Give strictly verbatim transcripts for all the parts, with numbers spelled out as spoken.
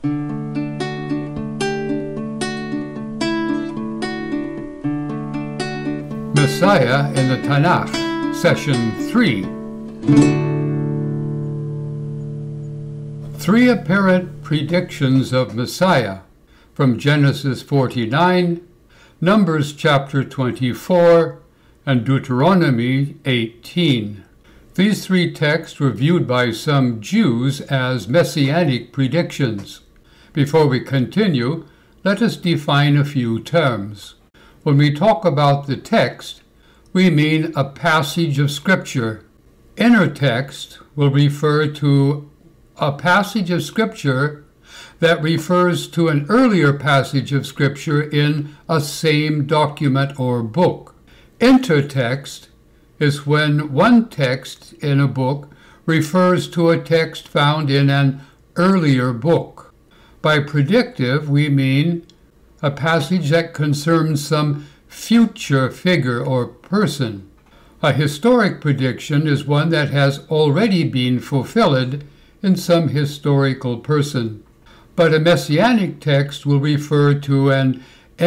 Messiah in the Tanakh, Session three. Three apparent predictions of Messiah from Genesis forty-nine, Numbers chapter twenty-four, and Deuteronomy eighteen. These three texts were viewed by some Jews as messianic predictions. Before we continue, let us define a few terms. When we talk about the text, we mean a passage of Scripture. Inner text will refer to a passage of Scripture that refers to an earlier passage of Scripture in a same document or book. Intertext is when one text in a book refers to a text found in an earlier book. By predictive, we mean a passage that concerns some future figure or person. A historic prediction is one that has already been fulfilled in some historical person. But a messianic text will refer to an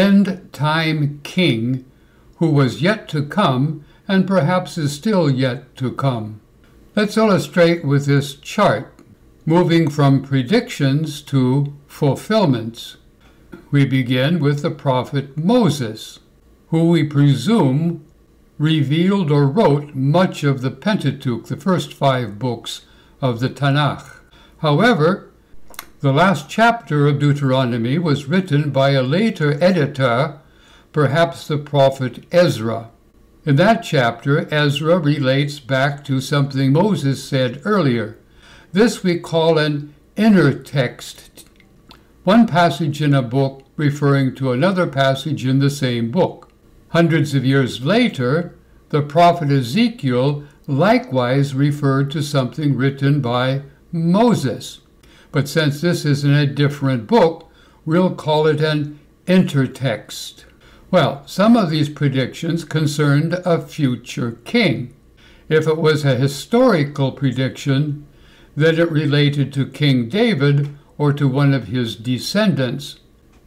end-time king who was yet to come and perhaps is still yet to come. Let's illustrate with this chart, moving from predictions to fulfillments. We begin with the prophet Moses, who we presume revealed or wrote much of the Pentateuch, the first five books of the Tanakh. However, the last chapter of Deuteronomy was written by a later editor, perhaps the prophet Ezra. In that chapter, Ezra relates back to something Moses said earlier. This we call an inner text, one passage in a book referring to another passage in the same book. Hundreds of years later, the prophet Ezekiel likewise referred to something written by Moses. But since this is in a different book, we'll call it an intertext. Well, some of these predictions concerned a future king. If it was a historical prediction, then it related to King David or to one of his descendants.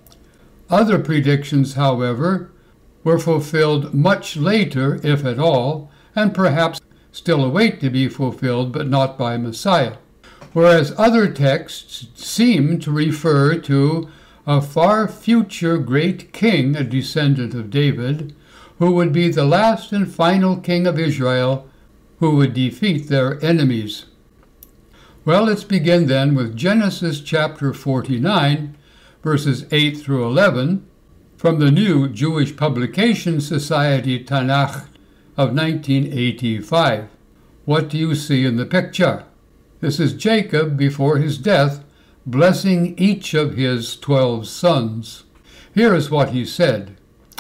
Other predictions, however, were fulfilled much later, if at all, and perhaps still await to be fulfilled, but not by Messiah. Whereas other texts seem to refer to a far future great king, a descendant of David, who would be the last and final king of Israel, who would defeat their enemies. Well, let's begin then with Genesis chapter forty-nine, verses eight through eleven, from the New Jewish Publication Society Tanakh of nineteen eighty-five. What do you see in the picture? This is Jacob before his death, blessing each of his twelve sons. Here is what he said.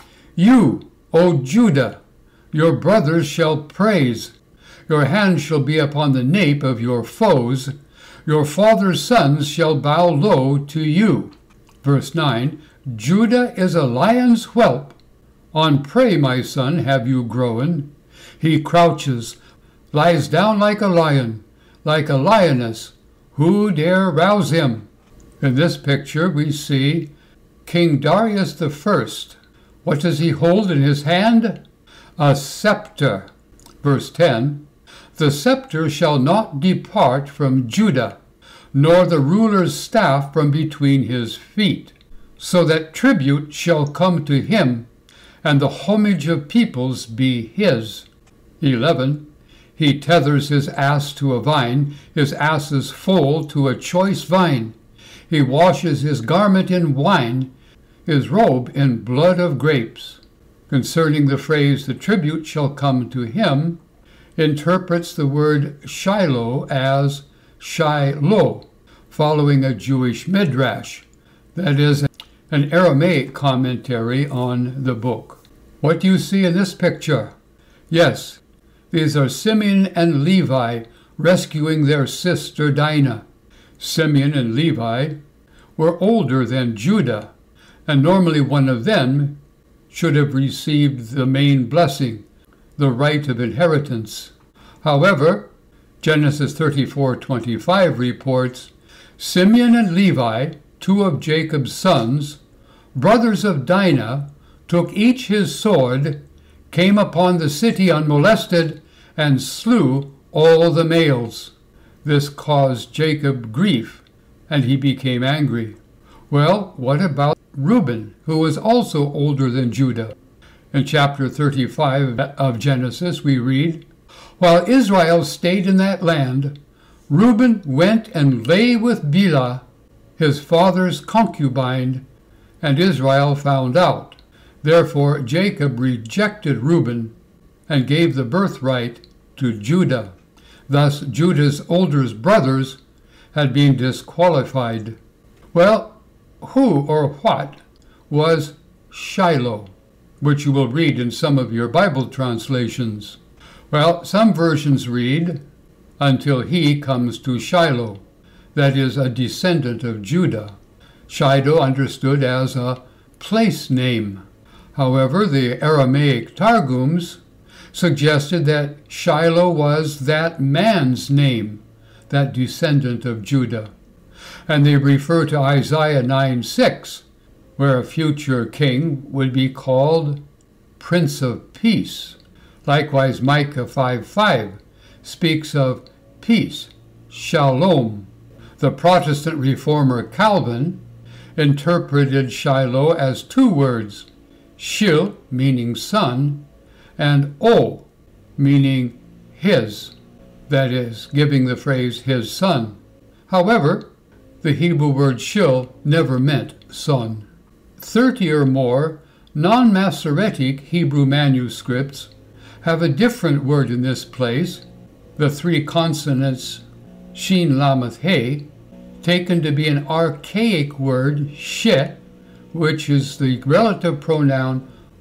You, O Judah, your brothers shall praise. Your hand shall be upon the nape of your foes. Your father's sons shall bow low to you. Verse nine, Judah is a lion's whelp. On prey, my son, have you grown. He crouches, lies down like a lion, like a lioness. Who dare rouse him? In this picture we see King Darius the First. What does he hold in his hand? A scepter. Verse ten, the scepter shall not depart from Judah, nor the ruler's staff from between his feet, so that tribute shall come to him, and the homage of peoples be his. eleven, he tethers his ass to a vine, his ass's foal to a choice vine. He washes his garment in wine, his robe in blood of grapes. Concerning the phrase, the tribute shall come to him, interprets the word Shiloh as Shiloh, following a Jewish midrash, that is, an Aramaic commentary on the book. What do you see in this picture? Yes, these are Simeon and Levi rescuing their sister Dinah. Simeon and Levi were older than Judah, and normally one of them should have received the main blessing, the right of inheritance. However, Genesis thirty-four twenty-five reports, Simeon and Levi two of Jacob's sons, brothers of Dinah, took each his sword, came upon the city unmolested, and slew all the males. This caused Jacob grief, and he became angry. Well, what about Reuben, who was also older than Judah? In chapter thirty-five of Genesis, we read, "While Israel stayed in that land, Reuben went and lay with Bilhah, his father's concubine, and Israel found out. Therefore Jacob rejected Reuben and gave the birthright to Judah. Thus Judah's older brothers had been disqualified." Well, who or what was Shiloh, which you will read in some of your Bible translations? Well, some versions read, "until he comes to Shiloh," that is, a descendant of Judah. Shiloh understood as a place name. However, the Aramaic Targums suggested that Shiloh was that man's name, that descendant of Judah. And they refer to Isaiah nine six, where a future king would be called Prince of Peace. Likewise, Micah five five speaks of peace, shalom. The Protestant reformer Calvin interpreted Shiloh as two words, shil, meaning son, and o, meaning his, that is, giving the phrase his son. However, the Hebrew word shil never meant son. Thirty or more non-Masoretic Hebrew manuscripts have a different word in this place, the three consonants shin, lameth, he, taken to be an archaic word, she, which is the relative pronoun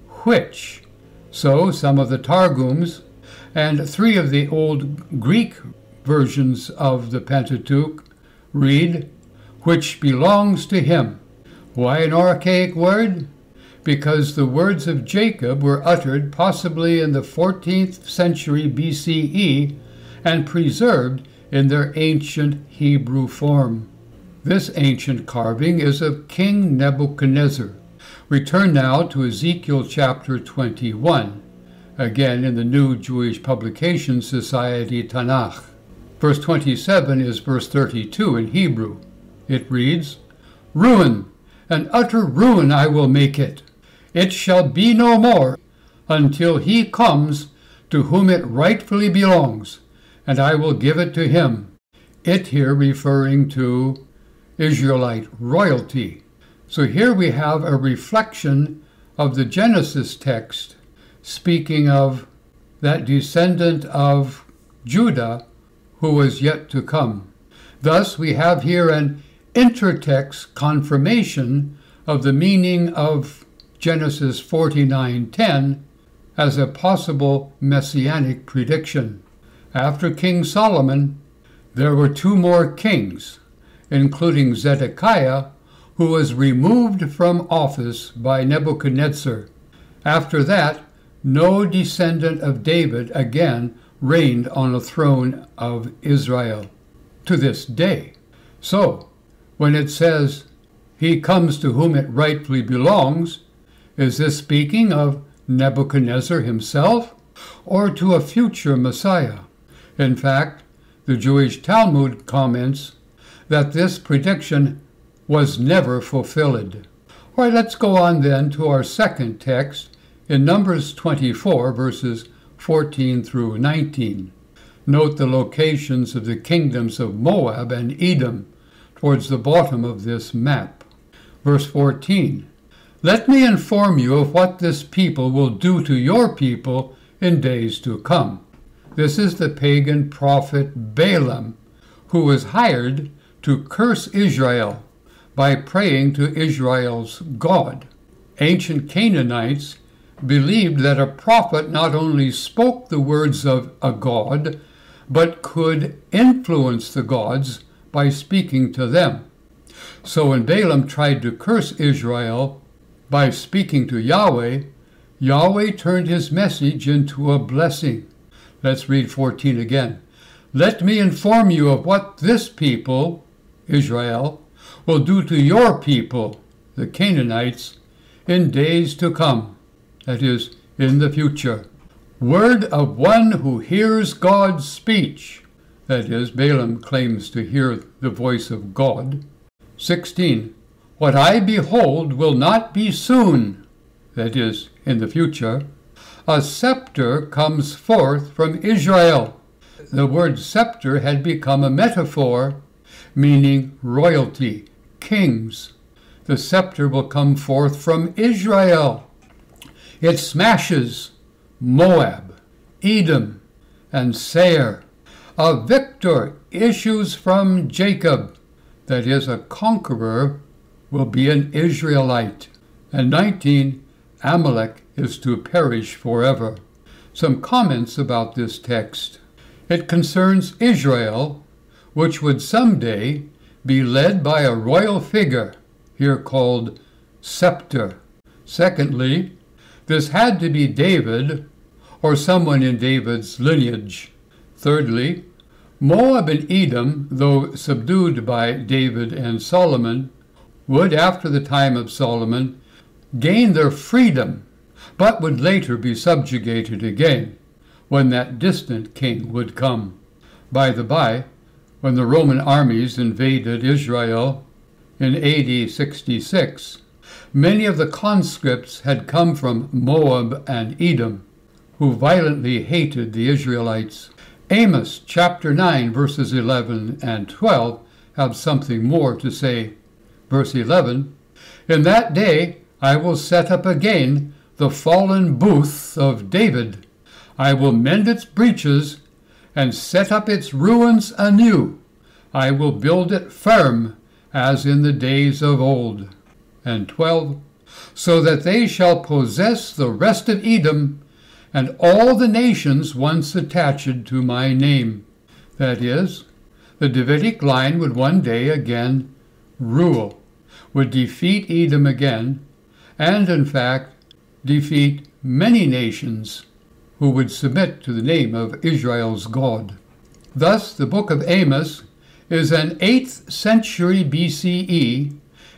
which. So some of the Targums and three of the old Greek versions of the Pentateuch read, which belongs to him. Why an archaic word? Because the words of Jacob were uttered possibly in the fourteenth century B C E and preserved in their ancient Hebrew form. This ancient carving is of King Nebuchadnezzar. We turn now to Ezekiel chapter twenty-one, again in the New Jewish Publication Society Tanakh. Verse twenty-seven is verse thirty-two in Hebrew. It reads, "Ruin, and utter ruin I will make it. It shall be no more until he comes to whom it rightfully belongs, and I will give it to him." It here referring to Israelite royalty. So here we have a reflection of the Genesis text, speaking of that descendant of Judah who was yet to come. Thus we have here an intertext confirmation of the meaning of Genesis forty-nine ten as a possible messianic prediction. After King Solomon, there were two more kings, including Zedekiah, who was removed from office by Nebuchadnezzar. After that, no descendant of David again reigned on the throne of Israel to this day. So, when it says, "He comes to whom it rightfully belongs," is this speaking of Nebuchadnezzar himself or to a future Messiah? In fact, the Jewish Talmud comments that this prediction was never fulfilled. All right, let's go on then to our second text in Numbers twenty-four, verses fourteen through nineteen. Note the locations of the kingdoms of Moab and Edom towards the bottom of this map. Verse fourteen, "Let me inform you of what this people will do to your people in days to come." This is the pagan prophet Balaam, who was hired to curse Israel by praying to Israel's God. Ancient Canaanites believed that a prophet not only spoke the words of a god, but could influence the gods by speaking to them. So when Balaam tried to curse Israel by speaking to Yahweh, Yahweh turned his message into a blessing. Let's read fourteen again. "Let me inform you of what this people, Israel, will do to your people, the Canaanites, in days to come, that is, in the future. Word of one who hears God's speech, that is, Balaam claims to hear the voice of God. sixteen. What I behold will not be soon, that is, in the future. A scepter comes forth from Israel. The word scepter had become a metaphor, meaning royalty, kings. The scepter will come forth from Israel. It smashes Moab, Edom, and Seir. A victor issues from Jacob, that is, a conqueror will be an Israelite. And nineteen, Amalek is to perish forever. Some comments about this text. It concerns Israel, which would someday be led by a royal figure, here called scepter. Secondly, this had to be David or someone in David's lineage. Thirdly, Moab and Edom, though subdued by David and Solomon, would, after the time of Solomon, gain their freedom, but would later be subjugated again when that distant king would come. By the by, when the Roman armies invaded Israel in A D sixty-six, many of the conscripts had come from Moab and Edom, who violently hated the Israelites. Amos chapter nine, verses eleven and twelve have something more to say. Verse eleven, In that day I will set up again the fallen booth of David. I will mend its breaches and set up its ruins anew. I will build it firm as in the days of old. And twelve, So that they shall possess the rest of Edom and all the nations once attached to my name. That is, the Davidic line would one day again rule, would defeat Edom again, and in fact defeat many nations who would submit to the name of Israel's God. Thus, the book of Amos is an eighth century B C E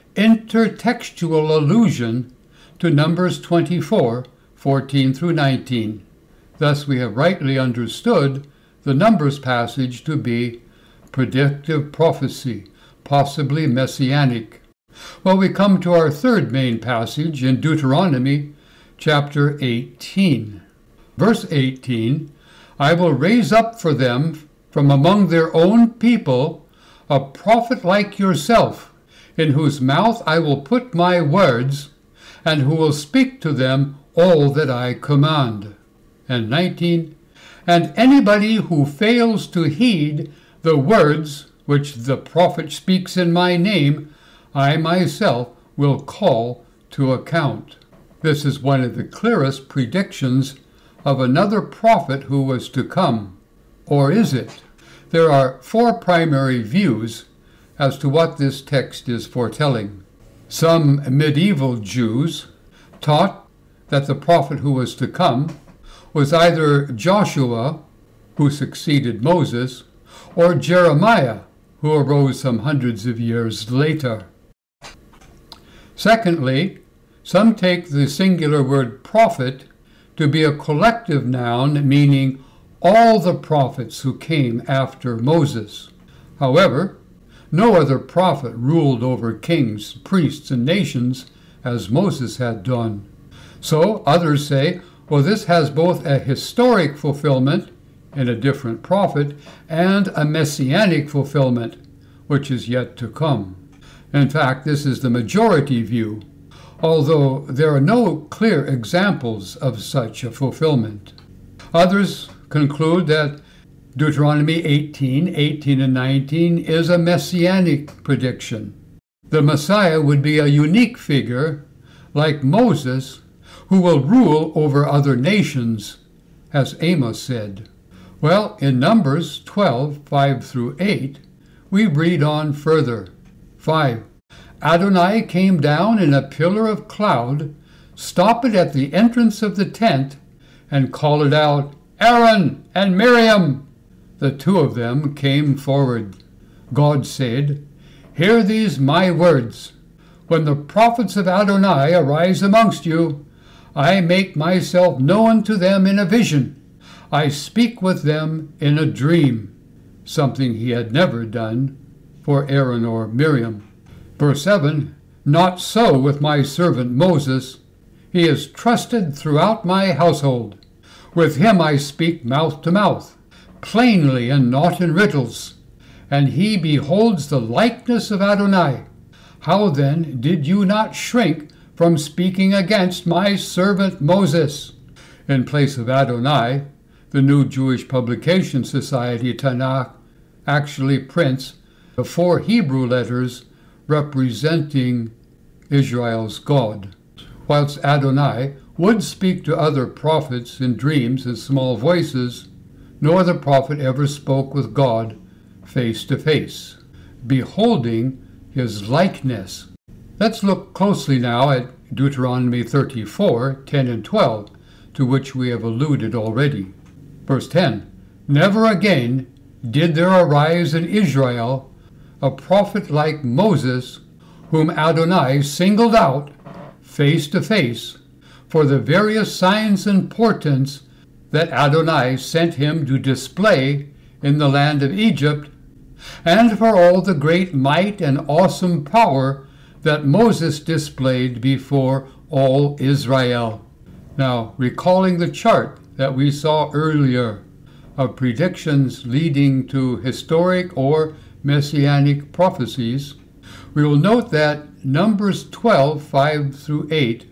intertextual allusion to Numbers twenty-four, fourteen through nineteen. Thus, we have rightly understood the Numbers passage to be predictive prophecy, possibly messianic. Well, we come to our third main passage in Deuteronomy chapter eighteen. Verse eighteen, I will raise up for them from among their own people a prophet like yourself, in whose mouth I will put my words, and who will speak to them all that I command. And nineteen, and anybody who fails to heed the words which the prophet speaks in my name, I myself will call to account. This is one of the clearest predictions of another prophet who was to come. Or is it? There are four primary views as to what this text is foretelling. Some medieval Jews taught that the prophet who was to come was either Joshua, who succeeded Moses, or Jeremiah, who arose some hundreds of years later. Secondly, some take the singular word prophet to be a collective noun meaning all the prophets who came after Moses. However, no other prophet ruled over kings, priests, and nations as Moses had done. So others say, well, this has both a historic fulfillment in a different prophet and a messianic fulfillment, which is yet to come. In fact, this is the majority view, although there are no clear examples of such a fulfillment. Others conclude that Deuteronomy eighteen, eighteen and nineteen is a messianic prediction. The Messiah would be a unique figure, like Moses, who will rule over other nations, as Amos said. Well, in Numbers twelve, five through eight, we read on further. five. Adonai came down in a pillar of cloud, stopped it at the entrance of the tent, and called out, Aaron and Miriam. The two of them came forward. God said, Hear these my words. When the prophets of Adonai arise amongst you, I make myself known to them in a vision. I speak with them in a dream, something he had never done for Aaron or Miriam. Verse seven, not so with my servant Moses. He is trusted throughout my household. With him I speak mouth to mouth, plainly and not in riddles. And he beholds the likeness of Adonai. How then did you not shrink from speaking against my servant Moses? In place of Adonai, the New Jewish Publication Society Tanakh actually prints the four Hebrew letters representing Israel's God. Whilst Adonai would speak to other prophets in dreams and small voices, no other prophet ever spoke with God face to face, beholding his likeness. Let's look closely now at Deuteronomy thirty-four, ten and twelve, to which we have alluded already. Verse ten, never again did there arise in Israel a prophet like Moses, whom Adonai singled out face to face for the various signs and portents that Adonai sent him to display in the land of Egypt, and for all the great might and awesome power that Moses displayed before all Israel. Now, recalling the chart that we saw earlier of predictions leading to historic or messianic prophecies, we will note that Numbers twelve, five through eight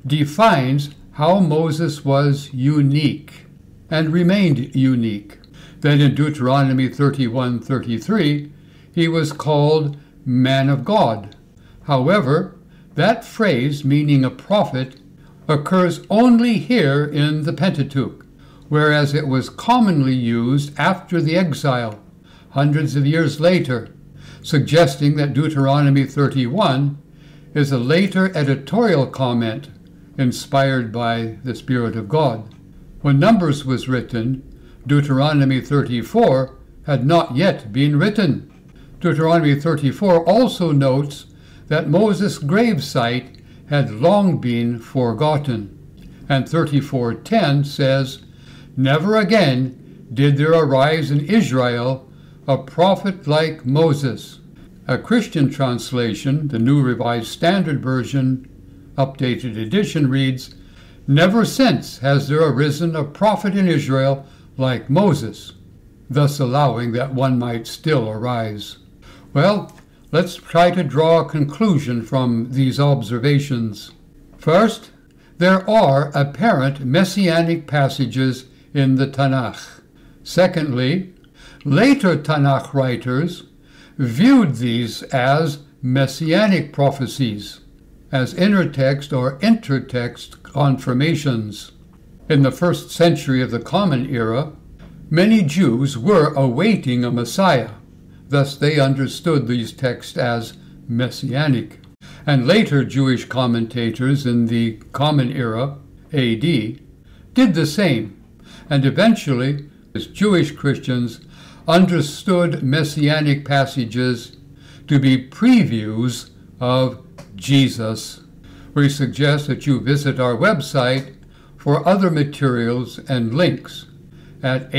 defines how Moses was unique and remained unique. Then in Deuteronomy thirty-one, thirty-three, he was called man of God. However, that phrase, meaning a prophet, occurs only here in the Pentateuch, whereas it was commonly used after the exile, hundreds of years later, suggesting that Deuteronomy thirty-one is a later editorial comment inspired by the Spirit of God. When Numbers was written, Deuteronomy thirty-four had not yet been written. Deuteronomy thirty-four also notes that Moses' gravesite had long been forgotten, and thirty-four ten says, never again did there arise in Israel a prophet like Moses. A Christian translation, the New Revised Standard Version, updated edition, reads, never since has there arisen a prophet in Israel like Moses, thus allowing that one might still arise. Well, let's try to draw a conclusion from these observations. First, there are apparent messianic passages in the Tanakh. Secondly, later Tanakh writers viewed these as messianic prophecies, as intertext or intertext confirmations. In the first century of the Common Era, many Jews were awaiting a Messiah. Thus they understood these texts as messianic. And later Jewish commentators in the Common Era, A D, did the same, and eventually, as Jewish Christians, understood messianic passages to be previews of Jesus. We suggest that you visit our website for other materials and links at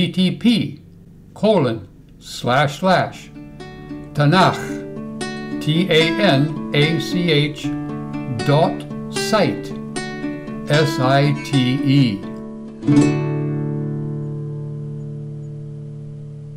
http colon slash slash Tanach, T A N A C H dot site, S I T E.